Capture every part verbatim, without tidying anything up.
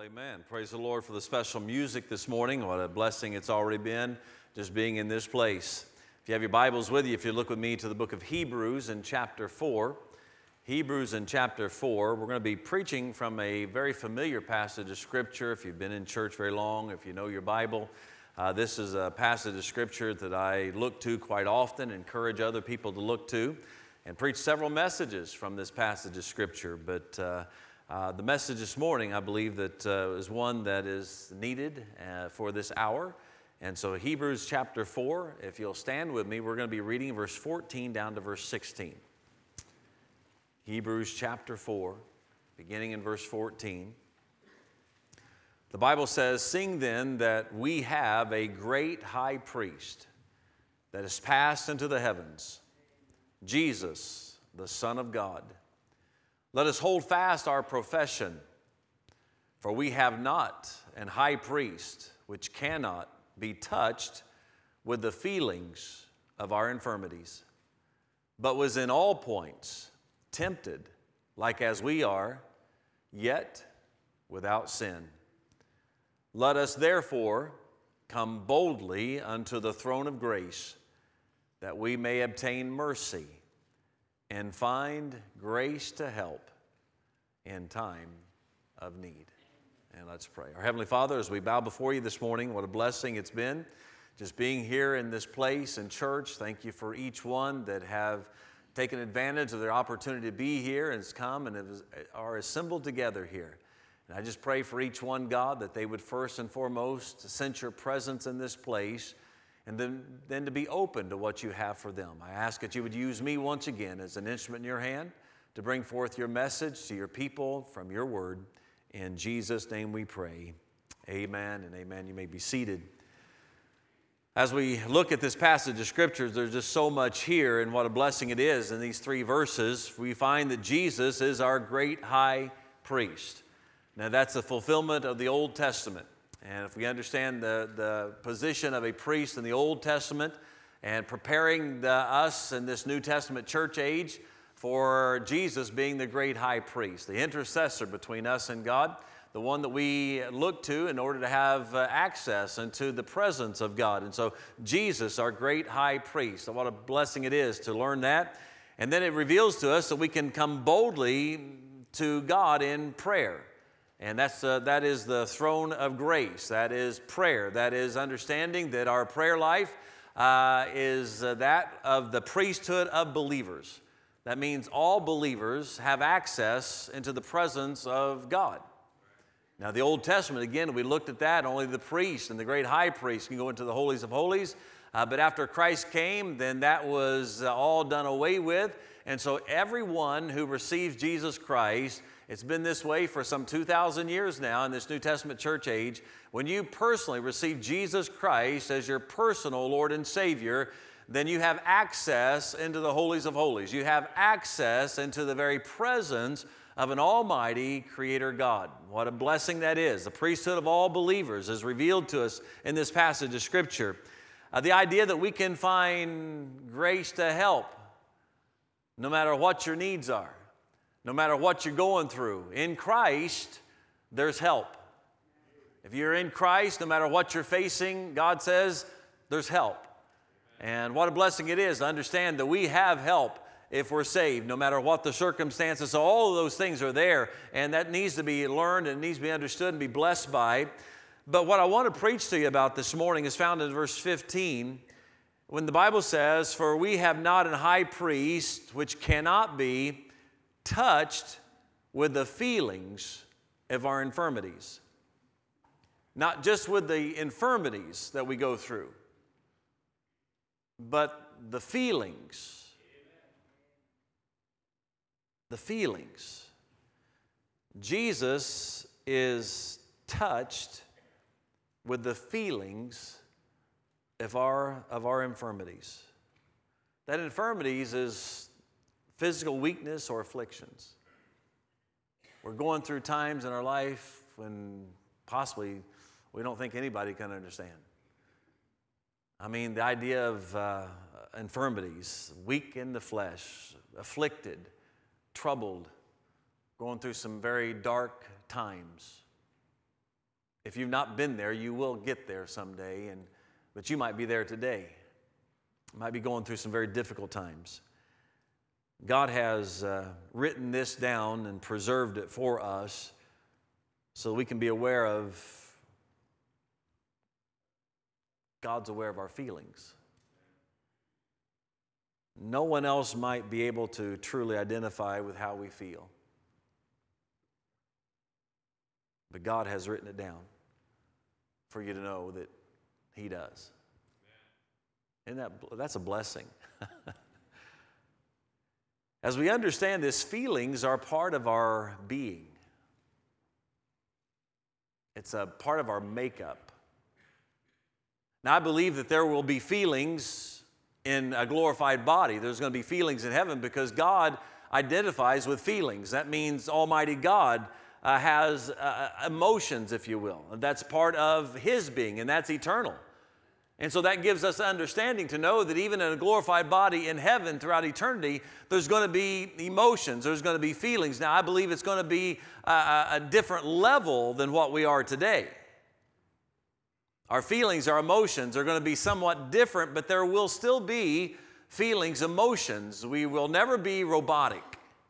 Amen. Praise the Lord for the special music this morning. What a blessing it's already been just being in this place. If you have your Bibles with you, if you look with me to the book of Hebrews in chapter four. Hebrews in chapter four, we're going to be preaching from a very familiar passage of Scripture. If you've been in church very long, if you know your Bible, uh, this is a passage of Scripture that I look to quite often, encourage other people to look to, and preach several messages from this passage of Scripture. But uh, Uh, the message this morning, I believe that uh, is one that is needed uh, for this hour. And so Hebrews chapter four, if you'll stand with me, we're going to be reading verse fourteen down to verse sixteen. Hebrews chapter four, beginning in verse fourteen. The Bible says, "Seeing then that we have a great high priest that is passed into the heavens, Jesus, the Son of God, let us hold fast our profession, for we have not an high priest which cannot be touched with the feelings of our infirmities, but was in all points tempted like as we are, yet without sin. Let us therefore come boldly unto the throne of grace, that we may obtain mercy and find grace to help in time of need." And let's pray. Our Heavenly Father, as we bow before you this morning, what a blessing it's been just being here in this place in church. Thank you for each one that have taken advantage of their opportunity to be here and has come and are assembled together here. And I just pray for each one, God, that they would first and foremost sense your presence in this place, and then, then to be open to what you have for them. I ask that you would use me once again as an instrument in your hand to bring forth your message to your people from your word. In Jesus' name we pray. Amen and amen. You may be seated. As we look at this passage of Scripture, there's just so much here, and what a blessing it is in these three verses. We find that Jesus is our great high priest. Now that's the fulfillment of the Old Testament. And if we understand the, the position of a priest in the Old Testament and preparing the, us in this New Testament church age for Jesus being the great high priest, the intercessor between us and God, the one that we look to in order to have uh, access into the presence of God. And so Jesus, our great high priest, what a blessing it is to learn that. And then it reveals to us that we can come boldly to God in prayer. And that's uh, that is the throne of grace. That is prayer. That is understanding that our prayer life uh, is uh, that of the priesthood of believers. That means all believers have access into the presence of God. Now, the Old Testament, again, we looked at that. Only the priest and the great high priest can go into the holies of holies. Uh, but after Christ came, then that was uh, all done away with. And so everyone who receives Jesus Christ, it's been this way for some two thousand years now in this New Testament church age. When you personally receive Jesus Christ as your personal Lord and Savior, then you have access into the holies of holies. You have access into the very presence of an almighty Creator God. What a blessing that is. The priesthood of all believers is revealed to us in this passage of Scripture. Uh, the idea that we can find grace to help no matter what your needs are. No matter what you're going through, in Christ, there's help. If you're in Christ, no matter what you're facing, God says there's help. And what a blessing it is to understand that we have help if we're saved, no matter what the circumstances. So all of those things are there, and that needs to be learned and needs to be understood and be blessed by. But what I want to preach to you about this morning is found in verse fifteen, when the Bible says, "For we have not an high priest which cannot be touched with the feelings of our infirmities." Not just with the infirmities that we go through, but the feelings. The feelings. Jesus is touched with the feelings of our, of our infirmities. That infirmities is physical weakness or afflictions. We're going through times in our life when possibly we don't think anybody can understand. I mean, the idea of uh, infirmities, weak in the flesh, afflicted, troubled, going through some very dark times. If you've not been there, you will get there someday, and but you might be there today. You might be going through some very difficult times. God has uh, written this down and preserved it for us so we can be aware of, God's aware of our feelings. No one else might be able to truly identify with how we feel. But God has written it down for you to know that He does. Isn't that, that's a blessing. As we understand this, feelings are part of our being. It's a part of our makeup. Now, I believe that there will be feelings in a glorified body. There's going to be feelings in heaven because God identifies with feelings. That means Almighty God uh, has uh, emotions, if you will. That's part of His being, and that's eternal. And so that gives us understanding to know that even in a glorified body in heaven throughout eternity, there's going to be emotions, there's going to be feelings. Now, I believe it's going to be a, a different level than what we are today. Our feelings, our emotions are going to be somewhat different, but there will still be feelings, emotions. We will never be robotic.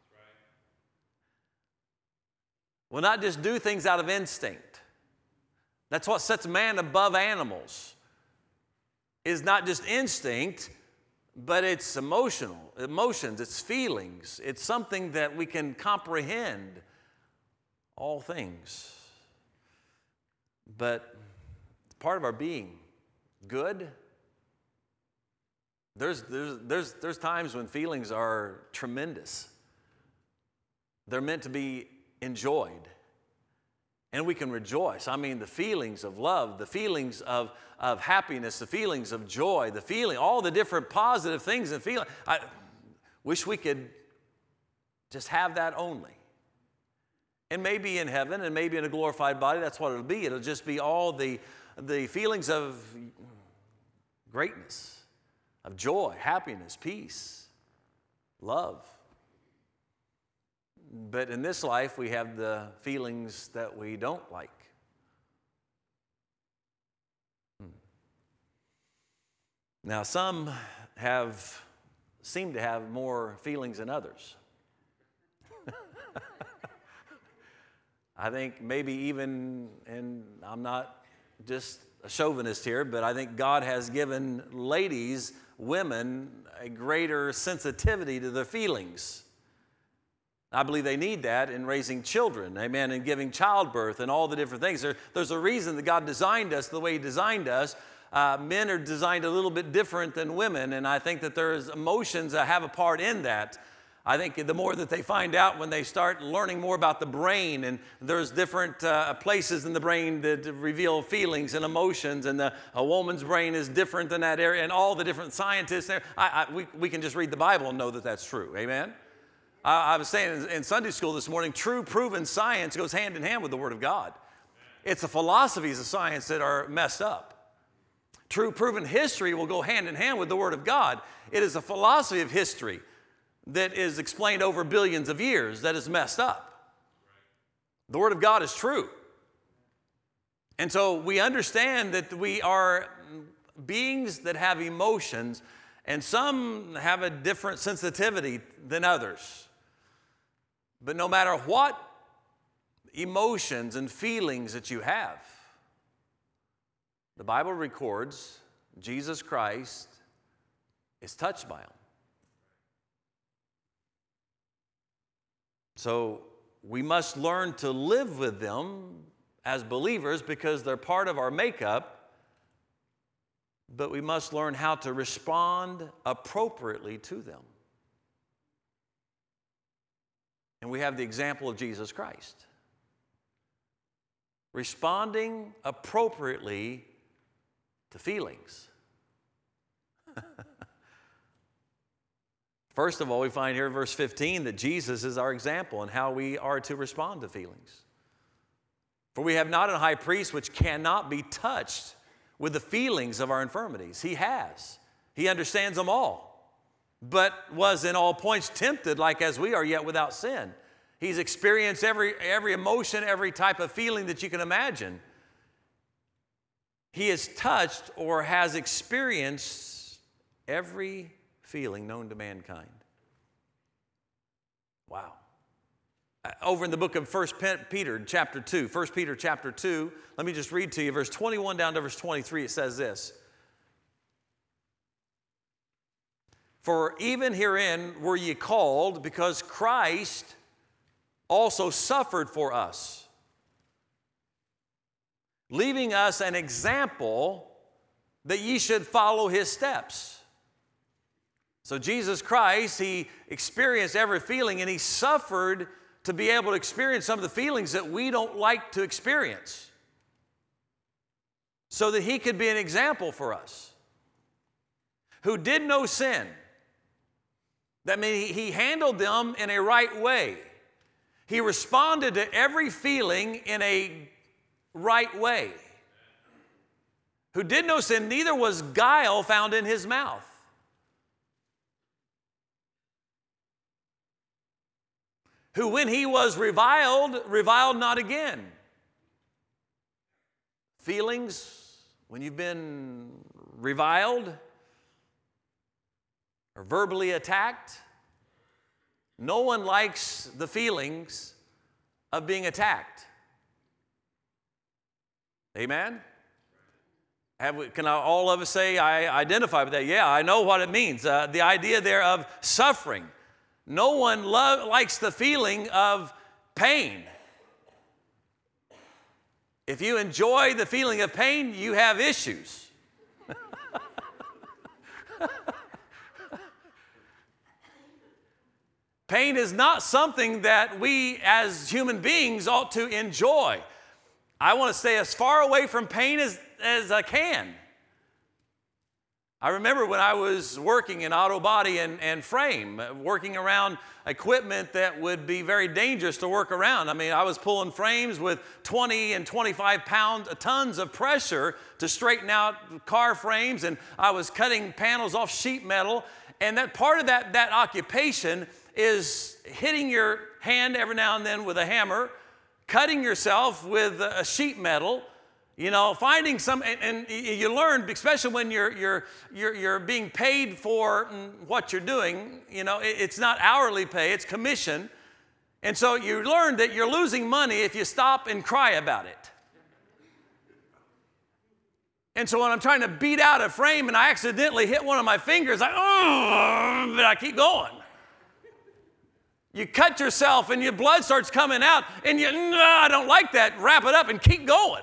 We'll not just do things out of instinct. That's what sets man above animals. Is not just instinct, but it's emotional, emotions, it's feelings. It's something that we can comprehend all things. But it's part of our being. Good. There's, there's, there's, there's times when feelings are tremendous. They're meant to be enjoyed. And we can rejoice. I mean, the feelings of love, the feelings of, of happiness, the feelings of joy, the feeling, all the different positive things and feeling. I wish we could just have that only. And maybe in heaven and maybe in a glorified body, that's what it'll be. It'll just be all the, the feelings of greatness, of joy, happiness, peace, love. But in this life, we have the feelings that we don't like. Now, some have seem to have more feelings than others. I think maybe even, and I'm not just a chauvinist here, but I think God has given ladies, women, a greater sensitivity to their feelings. I believe they need that in raising children, amen, and giving childbirth and all the different things. There, there's a reason that God designed us the way He designed us. Uh, men are designed a little bit different than women, and I think that there's emotions that have a part in that. I think the more that they find out when they start learning more about the brain, and there's different uh, places in the brain that reveal feelings and emotions, and the, a woman's brain is different than that area, and all the different scientists there. I, I, we, we can just read the Bible and know that that's true, amen? I was saying in Sunday school this morning, true proven science goes hand in hand with the Word of God. It's the philosophies of science that are messed up. True proven history will go hand in hand with the Word of God. It is a philosophy of history that is explained over billions of years that is messed up. The Word of God is true. And so we understand that we are beings that have emotions, and some have a different sensitivity than others. But no matter what emotions and feelings that you have, the Bible records Jesus Christ is touched by them. So we must learn to live with them as believers because they're part of our makeup, but we must learn how to respond appropriately to them. And we have the example of Jesus Christ. Responding appropriately to feelings. First of all, we find here in verse fifteen that Jesus is our example in how we are to respond to feelings. For we have not a high priest which cannot be touched with the feelings of our infirmities. He has. He understands them all. But was in all points tempted like as we are, yet without sin. He's experienced every, every emotion, every type of feeling that you can imagine. he has touched or has experienced every feeling known to mankind. Wow. Over in the book of First Peter chapter two, First Peter chapter two, let me just read to you verse twenty-one down to verse twenty-three. It says this. For even herein were ye called, because Christ also suffered for us, leaving us an example that ye should follow his steps. So Jesus Christ, he experienced every feeling, and he suffered to be able to experience some of the feelings that we don't like to experience, so that he could be an example for us, who did no sin. That means he handled them in a right way. He responded to every feeling in a right way. Who did no sin, neither was guile found in his mouth. Who when he was reviled, reviled not again. Feelings, when you've been reviled or verbally attacked, no one likes the feelings of being attacked. Amen? Have we, can all of us say, I identify with that? Yeah, I know what it means. Uh, the idea there of suffering. No one lo- likes the feeling of pain. If you enjoy the feeling of pain, you have issues. Pain is not something that we as human beings ought to enjoy. I want to stay as far away from pain as, as I can. I remember when I was working in auto body and, and frame, working around equipment that would be very dangerous to work around. I mean, I was pulling frames with twenty and twenty-five pound tons of pressure to straighten out car frames, and I was cutting panels off sheet metal. And that part of that, that occupation is hitting your hand every now and then with a hammer, cutting yourself with a sheet metal, you know, finding some, and, and you learn, especially when you're, you're, you're, you're being paid for what you're doing, you know, it's not hourly pay, it's commission. And so you learn that you're losing money if you stop and cry about it. And so when I'm trying to beat out a frame and I accidentally hit one of my fingers, I, oh, but I keep going. You cut yourself and your blood starts coming out and you, no, I don't like that. Wrap it up and keep going.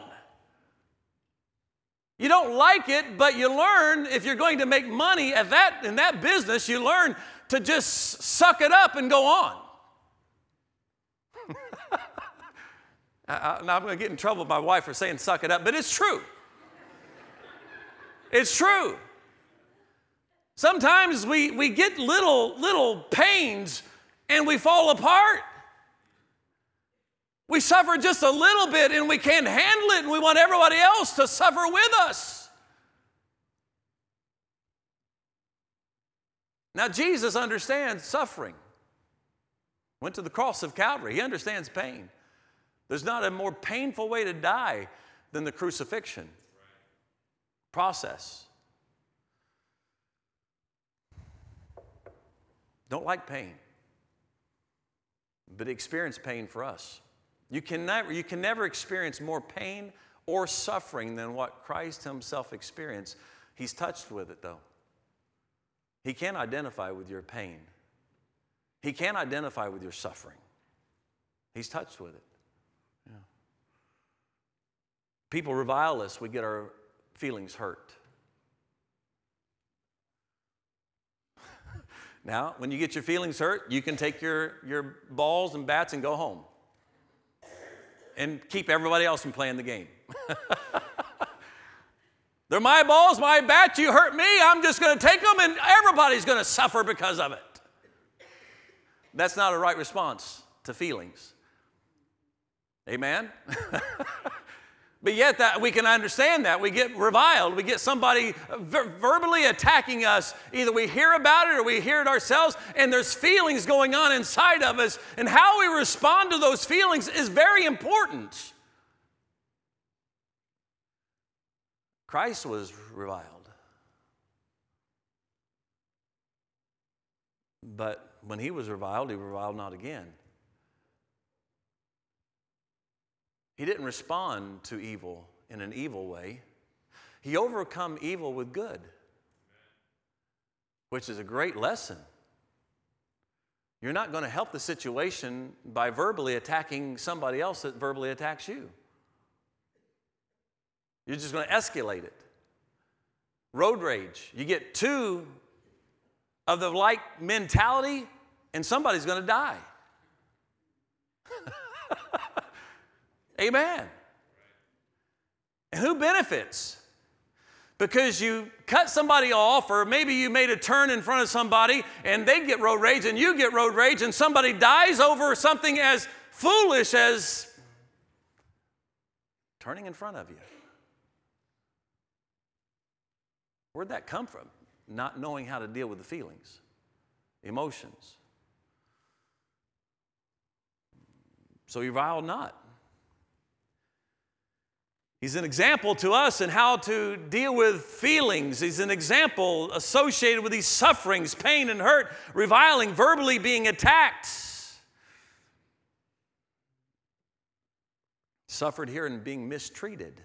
You don't like it, but you learn if you're going to make money at that, in that business, you learn to just suck it up and go on. I, now I'm going to get in trouble with my wife for saying suck it up, but it's true. It's true. Sometimes we, we get little, little pains and we fall apart. We suffer just a little bit and we can't handle it, and we want everybody else to suffer with us. Now, Jesus understands suffering. Went to the cross of Calvary. He understands pain. There's not a more painful way to die than the crucifixion process. Don't like pain, but experience pain for us. You can never, you can never experience more pain or suffering than what Christ himself experienced. He's touched with it, though. He can't identify with your pain. He can't identify with your suffering. He's touched with it. Yeah. People revile us, we get our feelings hurt. Now, when you get your feelings hurt, you can take your, your balls and bats and go home and keep everybody else from playing the game. They're my balls, my bat, you hurt me, I'm just going to take them and everybody's going to suffer because of it. That's not a right response to feelings. Amen? But yet that we can understand that. We get reviled. We get somebody ver- verbally attacking us. Either we hear about it or we hear it ourselves, and there's feelings going on inside of us. And how we respond to those feelings is very important. Christ was reviled. But when he was reviled, he reviled not again. He didn't respond to evil in an evil way. He overcome evil with good, which is a great lesson. You're not going to help the situation by verbally attacking somebody else that verbally attacks you. You're just going to escalate it. Road rage. You get two of the like mentality, and somebody's going to die. Amen. And who benefits? Because you cut somebody off, or maybe you made a turn in front of somebody and they get road rage and you get road rage and somebody dies over something as foolish as turning in front of you. Where'd that come from? Not knowing how to deal with the feelings, emotions. So you revile not. He's an example to us in how to deal with feelings. He's an example associated with these sufferings, pain and hurt, reviling, verbally being attacked. Suffered here in being mistreated.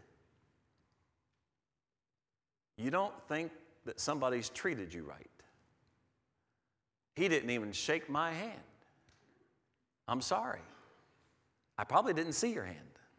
You don't think that somebody's treated you right. He didn't even shake my hand. I'm sorry. I probably didn't see your hand.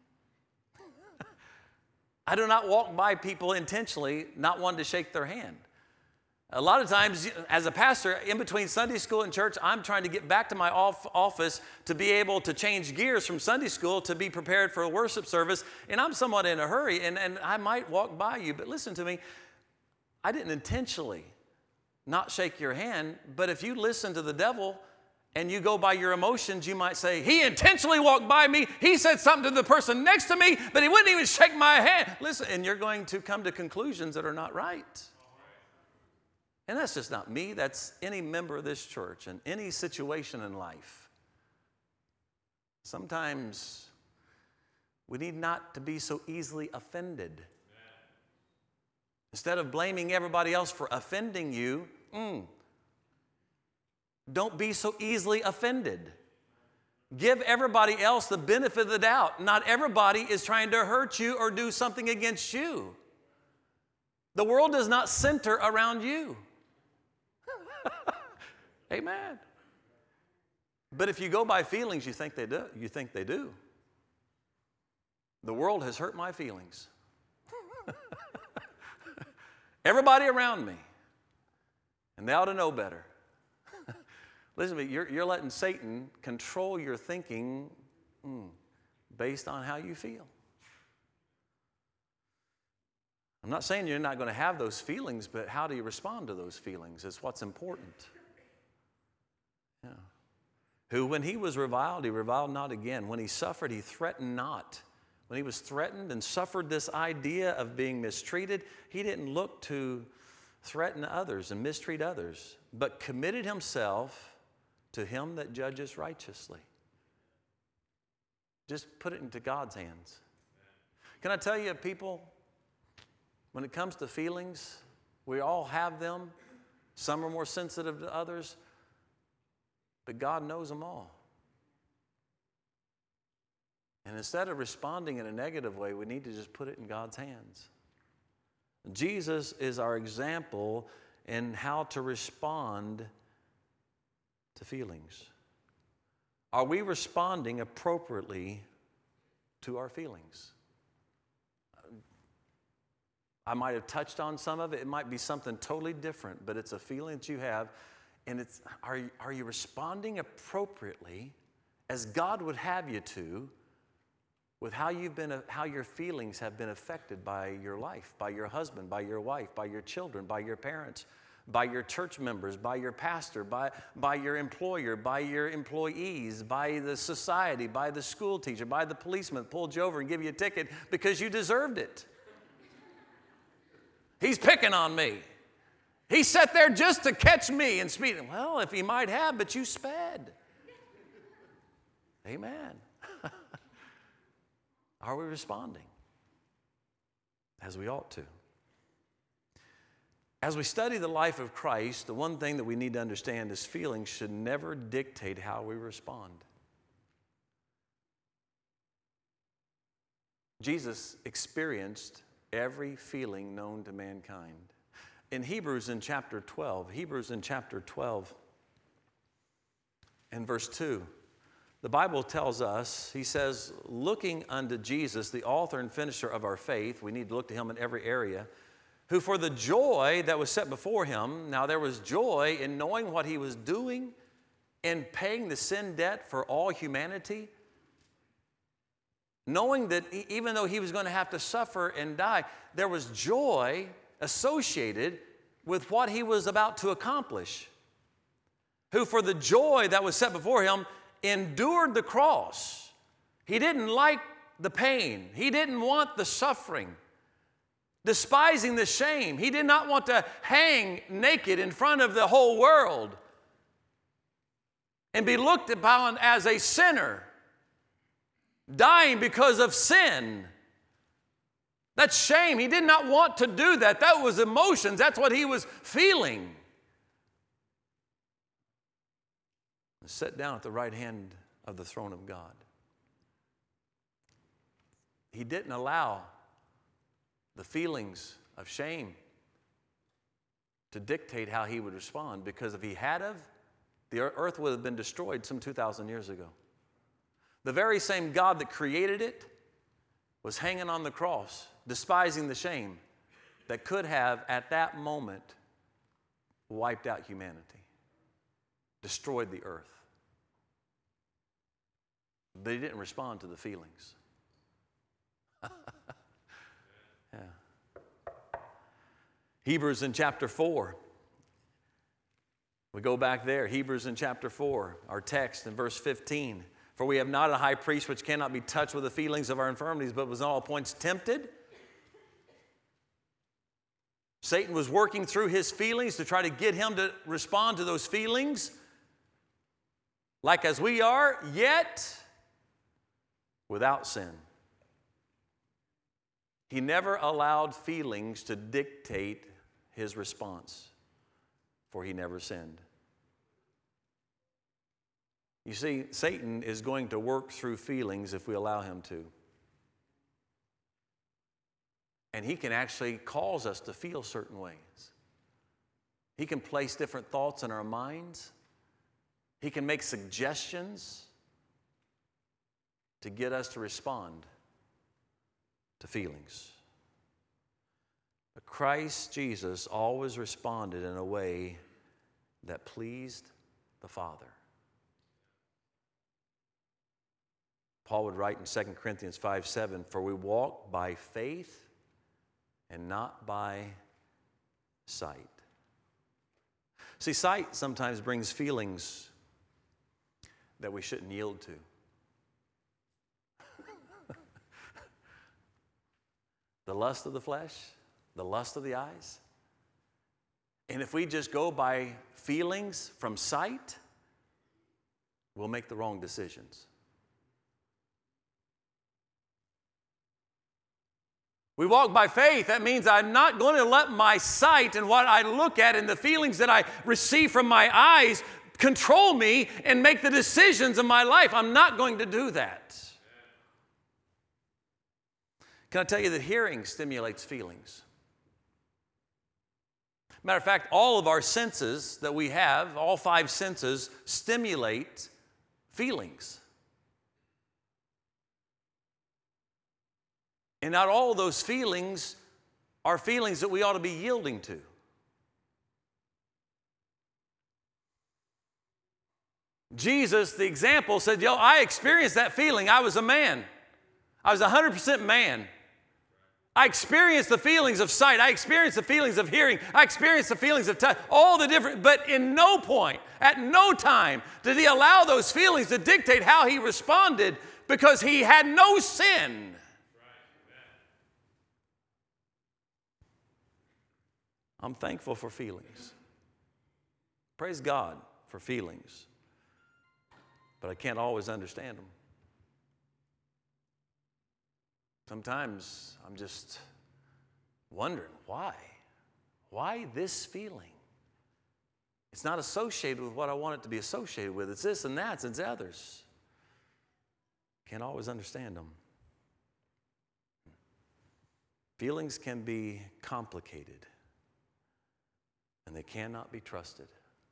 I do not walk by people intentionally not wanting to shake their hand. A lot of times, as a pastor, in between Sunday school and church, I'm trying to get back to my off- office to be able to change gears from Sunday school to be prepared for a worship service, and I'm somewhat in a hurry, and, and I might walk by you, but listen to me, I didn't intentionally not shake your hand, but if you listen to the devil and you go by your emotions, you might say, he intentionally walked by me, he said something to the person next to me, but he wouldn't even shake my hand. Listen, and you're going to come to conclusions that are not right. And that's just not me, that's any member of this church in any situation in life. Sometimes we need not to be so easily offended. Instead of blaming everybody else for offending you, mm, don't be so easily offended. Give everybody else the benefit of the doubt. Not everybody is trying to hurt you or do something against you. The world does not center around you. Amen. But if you go by feelings, you think they do. You think they do. The world has hurt my feelings. Everybody around me. And they ought to know better. Listen to me, you're, you're letting Satan control your thinking mm, based on how you feel. I'm not saying you're not going to have those feelings, but how do you respond to those feelings is what's important. Yeah. Who, when he was reviled, he reviled not again. When he suffered, he threatened not. When he was threatened and suffered this idea of being mistreated, he didn't look to threaten others and mistreat others, but committed himself to him that judges righteously. Just put it into God's hands. Can I tell you, people, when it comes to feelings, we all have them. Some are more sensitive to others, but God knows them all. And instead of responding in a negative way, we need to just put it in God's hands. Jesus is our example in how to respond to feelings. Are we responding appropriately to our feelings? I might have touched on some of it. It might be something totally different, but it's a feeling that you have. And it's, are, are you responding appropriately as God would have you to with how you've been, how your feelings have been affected by your life, by your husband, by your wife, by your children, by your parents, by your church members, by your pastor, by, by your employer, by your employees, by the society, by the school teacher, by the policeman that pulled you over and gave you a ticket because you deserved it. He's picking on me. He sat there just to catch me and speed. Well, if he might have, but you sped. Amen. Are we responding as we ought to? As we study the life of Christ, the one thing that we need to understand is feelings should never dictate how we respond. Jesus experienced every feeling known to mankind. In Hebrews in chapter twelve, Hebrews in chapter twelve and verse two, the Bible tells us, he says, looking unto Jesus, the author and finisher of our faith, we need to look to him in every area, who for the joy that was set before him, now there was joy in knowing what he was doing, in paying the sin debt for all humanity, knowing that even though he was going to have to suffer and die, there was joy associated with what he was about to accomplish, who for the joy that was set before him endured the cross. He didn't like the pain. He didn't want the suffering. Despising the shame. He did not want to hang naked in front of the whole world and be looked upon as a sinner, dying because of sin. That's shame. He did not want to do that. That was emotions. That's what he was feeling. Sat down at the right hand of the throne of God. He didn't allow the feelings of shame to dictate how he would respond, because if he had of, the earth would have been destroyed some two thousand years ago. The very same God that created it was hanging on the cross, despising the shame that could have, at that moment, wiped out humanity, destroyed the earth. But he didn't respond to the feelings. Yeah. Hebrews in chapter four. We go back there. Hebrews in chapter four, our text in verse fifteen. For we have not a high priest which cannot be touched with the feelings of our infirmities, but was in all points tempted. Satan was working through his feelings to try to get him to respond to those feelings like as we are, yet without sin. He never allowed feelings to dictate his response, for he never sinned. You see, Satan is going to work through feelings if we allow him to. And he can actually cause us to feel certain ways. He can place different thoughts in our minds. He can make suggestions to get us to respond to feelings. But Christ Jesus always responded in a way that pleased the Father. Paul would write in Second Corinthians five seven, for we walk by faith and not by sight. See, sight sometimes brings feelings that we shouldn't yield to. The lust of the flesh, the lust of the eyes. And if we just go by feelings from sight, we'll make the wrong decisions. We walk by faith. That means I'm not going to let my sight and what I look at and the feelings that I receive from my eyes control me and make the decisions of my life. I'm not going to do that. Can I tell you that hearing stimulates feelings? Matter of fact, all of our senses that we have, all five senses, stimulate feelings. And not all of those feelings are feelings that we ought to be yielding to. Jesus, the example, said, yo, I experienced that feeling. I was a man. I was one hundred percent man. I experienced the feelings of sight. I experienced the feelings of hearing. I experienced the feelings of touch. All the different, but in no point, at no time, did he allow those feelings to dictate how he responded, because he had no sin. I'm thankful for feelings. Praise God for feelings. But I can't always understand them. Sometimes I'm just wondering, why? Why this feeling? It's not associated with what I want it to be associated with. It's this and that, it's others. Can't always understand them. Feelings can be complicated, and they cannot be trusted.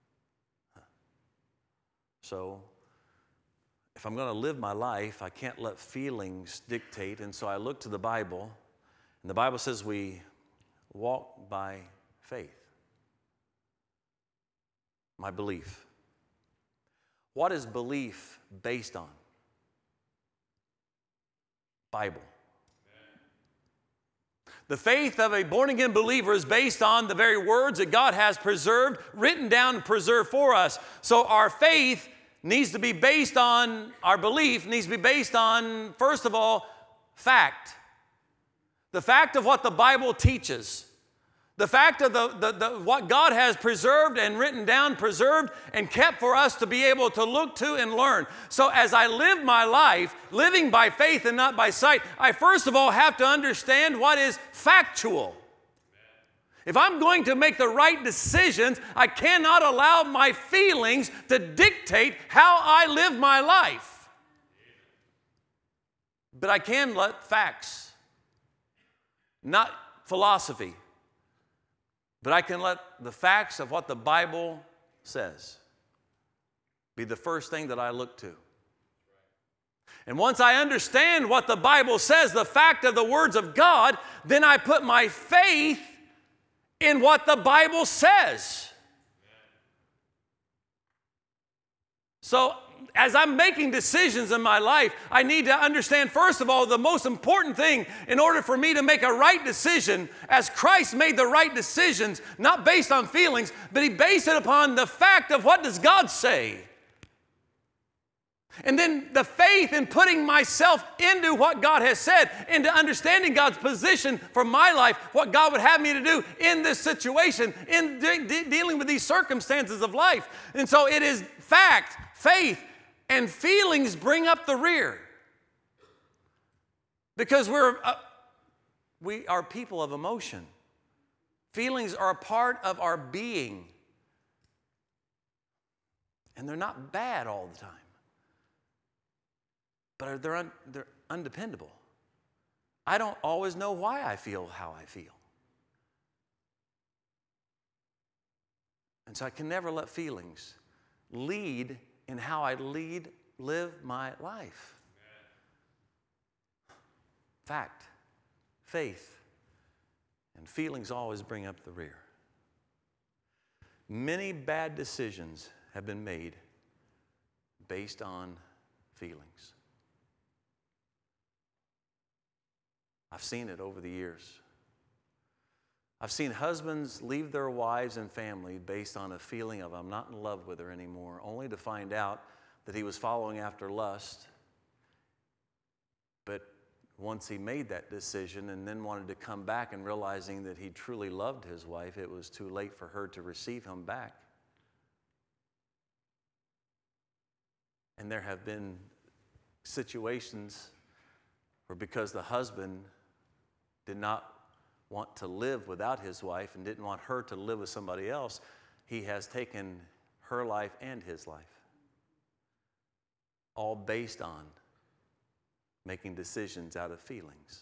So, if I'm going to live my life, I can't let feelings dictate, and so I look to the Bible, and the Bible says we walk by faith. My belief. What is belief based on? Bible. The faith of a born-again believer is based on the very words that God has preserved, written down, and preserved for us. So our faith needs to be based on, our belief needs to be based on, first of all, fact. The fact of what the Bible teaches. The fact of the, the, the, what God has preserved and written down, preserved and kept for us to be able to look to and learn. So as I live my life, living by faith and not by sight, I first of all have to understand what is factual. If I'm going to make the right decisions, I cannot allow my feelings to dictate how I live my life. But I can let facts, not philosophy, but I can let the facts of what the Bible says be the first thing that I look to. And once I understand what the Bible says, the fact of the words of God, then I put my faith in what the Bible says. So, as I'm making decisions in my life, I need to understand, first of all, the most important thing in order for me to make a right decision, as Christ made the right decisions, not based on feelings, but He based it upon the fact of what does God say. And then the faith in putting myself into what God has said, into understanding God's position for my life, what God would have me to do in this situation, in de- de- dealing with these circumstances of life. And so it is fact, faith, and feelings bring up the rear. Because we're, uh, we are people of emotion. Feelings are a part of our being. And they're not bad all the time. But they're, un, they're undependable. I don't always know why I feel how I feel. And so I can never let feelings lead in how I lead, live my life. Fact, faith, and feelings always bring up the rear. Many bad decisions have been made based on feelings. I've seen it over the years. I've seen husbands leave their wives and family based on a feeling of, I'm not in love with her anymore, only to find out that he was following after lust. But once he made that decision and then wanted to come back and realizing that he truly loved his wife, it was too late for her to receive him back. And there have been situations where because the husband did not want to live without his wife and didn't want her to live with somebody else, he has taken her life and his life. All based on making decisions out of feelings.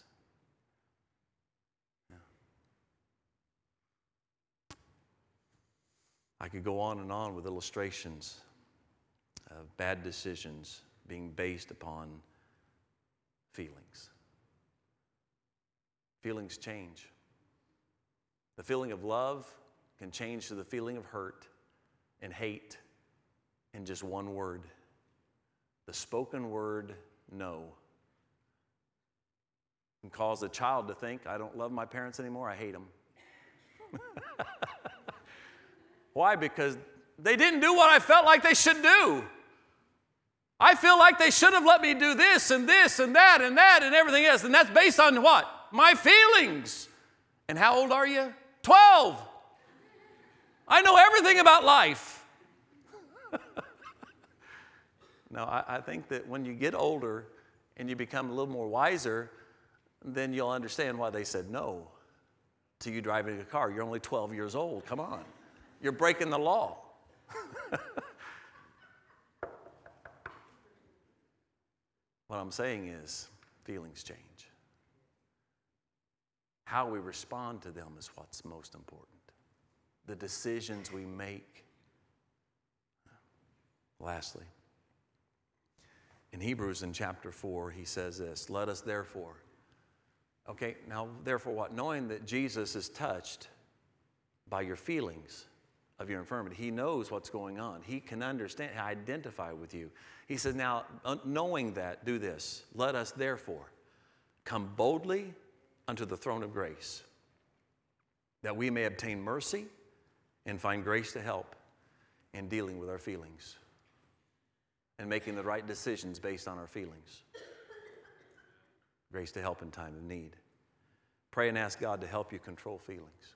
Yeah. I could go on and on with illustrations of bad decisions being based upon feelings. Feelings change. The feeling of love can change to the feeling of hurt and hate in just one word. The spoken word, no, can cause a child to think, I don't love my parents anymore, I hate them. Why? Because they didn't do what I felt like they should do. I feel like they should have let me do this and this and that and that and everything else. And that's based on what? My feelings. And how old are you? twelve. I know everything about life. No, I, I think that when you get older and you become a little more wiser, then you'll understand why they said no. to you driving a car. You're only twelve years old. Come on. You're breaking the law. What I'm saying is feelings change. How we respond to them is what's most important. The decisions we make. Lastly, in Hebrews in chapter four, he says this, let us therefore. Okay, now therefore what? Knowing that Jesus is touched by your feelings of your infirmity. He knows what's going on. He can understand, identify with you. He says, now, knowing that, do this. Let us therefore come boldly unto the throne of grace, that we may obtain mercy and find grace to help in dealing with our feelings and making the right decisions based on our feelings. Grace to help in time of need. Pray and ask God to help you control feelings.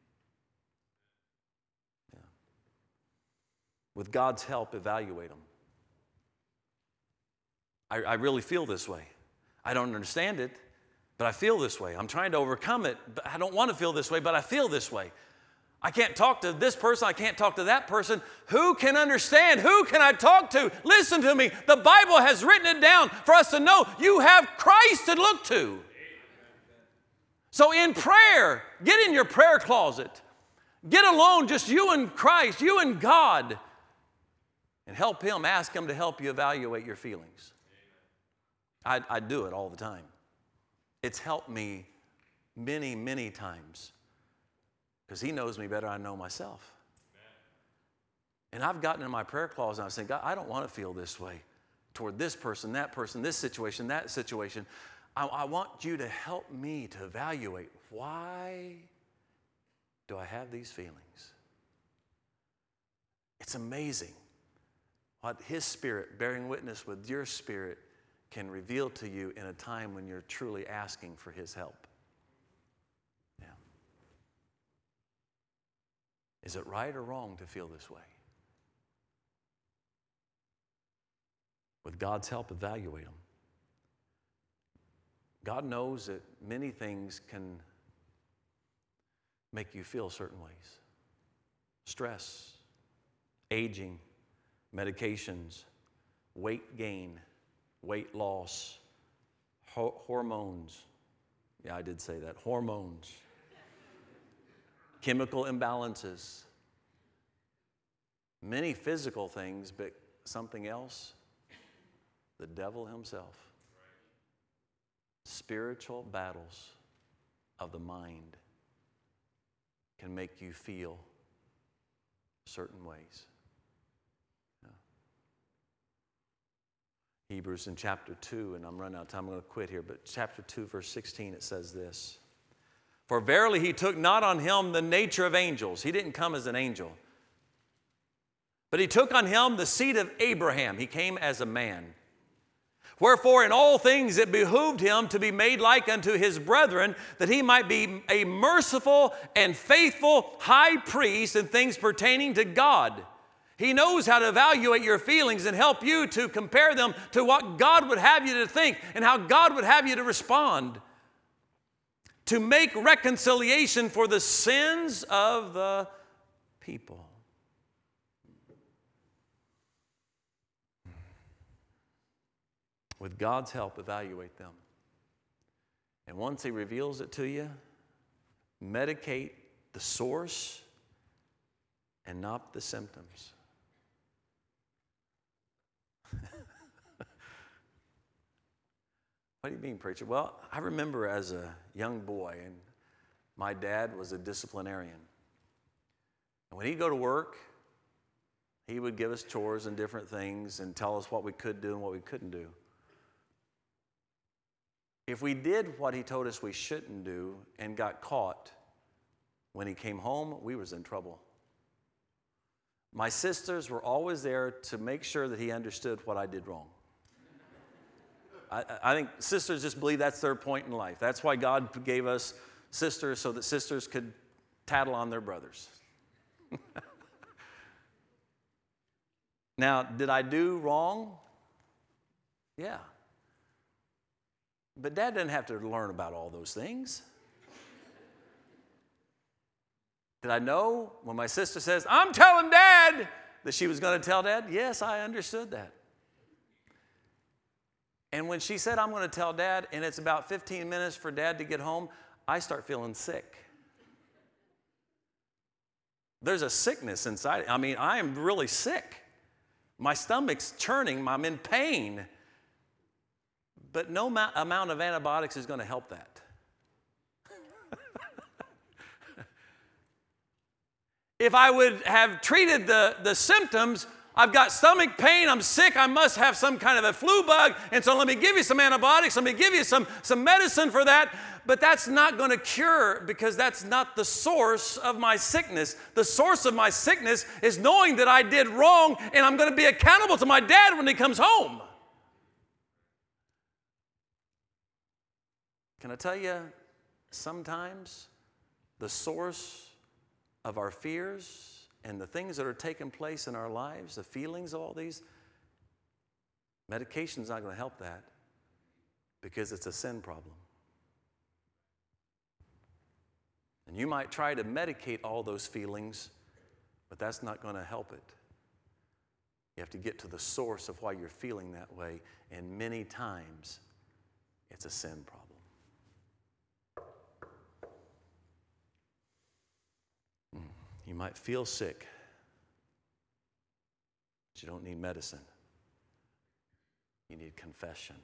Yeah. With God's help, evaluate them. I, I really feel this way. I don't understand it, but I feel this way. I'm trying to overcome it, but I don't want to feel this way, but I feel this way. I can't talk to this person. I can't talk to that person. Who can understand? Who can I talk to? Listen to me. The Bible has written it down for us to know you have Christ to look to. So in prayer, get in your prayer closet. Get alone, just you and Christ, you and God, and help Him. Ask Him to help you evaluate your feelings. I, I do it all the time. It's helped me many, many times. Because He knows me better than I know myself. And I've gotten in my prayer closet and I'm saying, God, I don't want to feel this way toward this person, that person, this situation, that situation. I, I want you to help me to evaluate, why do I have these feelings? It's amazing what His Spirit, bearing witness with your spirit, can reveal to you in a time when you're truly asking for His help. Yeah. Is it right or wrong to feel this way? With God's help, evaluate them. God knows that many things can make you feel certain ways. Stress, aging, medications, weight gain, weight loss, ho- hormones. Yeah, I did say that. Hormones. Chemical imbalances. Many physical things, but something else, the devil himself. Spiritual battles of the mind can make you feel certain ways. Yeah. Hebrews in chapter two, and I'm running out of time, I'm going to quit here, but chapter two, verse sixteen, it says this. For verily He took not on Him the nature of angels. He didn't come as an angel. But He took on Him the seed of Abraham. He came as a man. Wherefore in all things it behooved Him to be made like unto His brethren, that He might be a merciful and faithful high priest in things pertaining to God. He knows how to evaluate your feelings and help you to compare them to what God would have you to think and how God would have you to respond. To make reconciliation for the sins of the people. With God's help, evaluate them. And once He reveals it to you, medicate the source and not the symptoms. What do you mean, preacher? Well, I remember as a young boy, and my dad was a disciplinarian. And when he'd go to work, he would give us chores and different things and tell us what we could do and what we couldn't do. If we did what he told us we shouldn't do and got caught, when he came home, we was in trouble. My sisters were always there to make sure that he understood what I did wrong. I, I think sisters just believe that's their point in life. That's why God gave us sisters, so that sisters could tattle on their brothers. Now, did I do wrong? Yeah. But Dad didn't have to learn about all those things. Did I know when my sister says, I'm telling Dad, that she was going to tell Dad? Yes, I understood that. And when she said, I'm going to tell Dad, and it's about fifteen minutes for Dad to get home, I start feeling sick. There's a sickness inside. I mean, I am really sick. My stomach's churning. I'm in pain. But no ma- amount of antibiotics is going to help that. If I would have treated the, the symptoms, I've got stomach pain, I'm sick, I must have some kind of a flu bug, and so let me give you some antibiotics, let me give you some, some medicine for that. But that's not going to cure, because that's not the source of my sickness. The source of my sickness is knowing that I did wrong, and I'm going to be accountable to my dad when he comes home. Can I tell you, sometimes the source of our fears and the things that are taking place in our lives, the feelings of all these, medication's not going to help that, because it's a sin problem. And you might try to medicate all those feelings, but that's not going to help it. You have to get to the source of why you're feeling that way, and many times it's a sin problem. You might feel sick, but you don't need medicine. You need confession.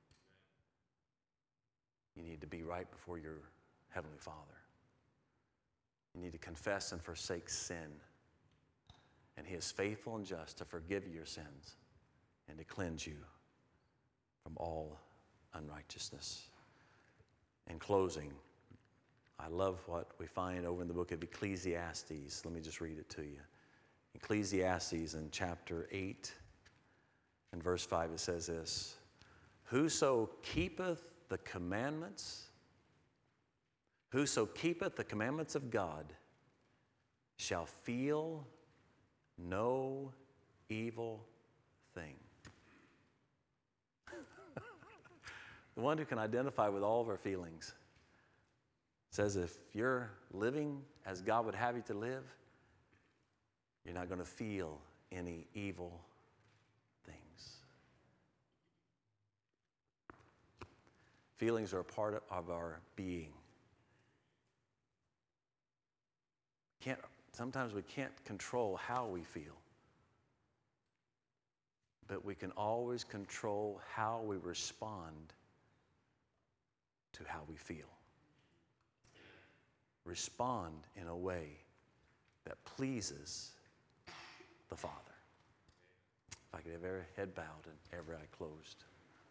You need to be right before your Heavenly Father. You need to confess and forsake sin. And He is faithful and just to forgive your sins and to cleanse you from all unrighteousness. In closing, I love what we find over in the book of Ecclesiastes. Let me just read it to you. Ecclesiastes in chapter eight and verse five, it says this: Whoso keepeth the commandments, whoso keepeth the commandments of God shall feel no evil thing. The one who can identify with all of our feelings says if you're living as God would have you to live, you're not going to feel any evil things. Feelings are a part of our being. Can't, sometimes we can't control how we feel, but we can always control how we respond to how we feel. Respond in a way that pleases the Father. If I could have every head bowed and every eye closed.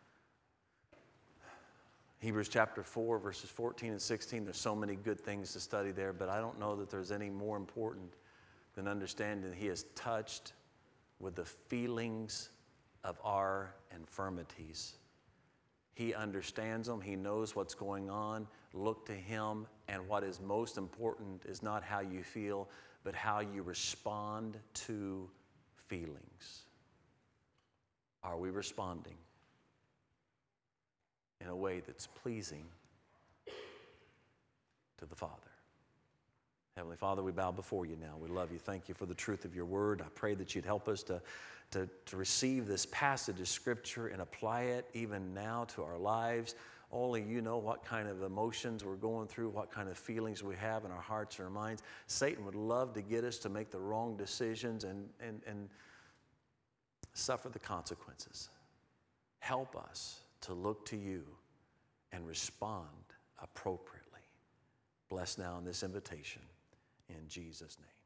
Hebrews chapter four, verses fourteen and sixteen, there's so many good things to study there, but I don't know that there's any more important than understanding that He is touched with the feelings of our infirmities. He understands them. He knows what's going on. Look to Him. And what is most important is not how you feel, but how you respond to feelings. Are we responding in a way that's pleasing to the Father? Heavenly Father, we bow before You now. We love You. Thank You for the truth of Your word. I pray that You'd help us to To, to receive this passage of Scripture and apply it even now to our lives. Only You know what kind of emotions we're going through, what kind of feelings we have in our hearts and our minds. Satan would love to get us to make the wrong decisions and, and, and suffer the consequences. Help us to look to You and respond appropriately. Bless now in this invitation in Jesus' name.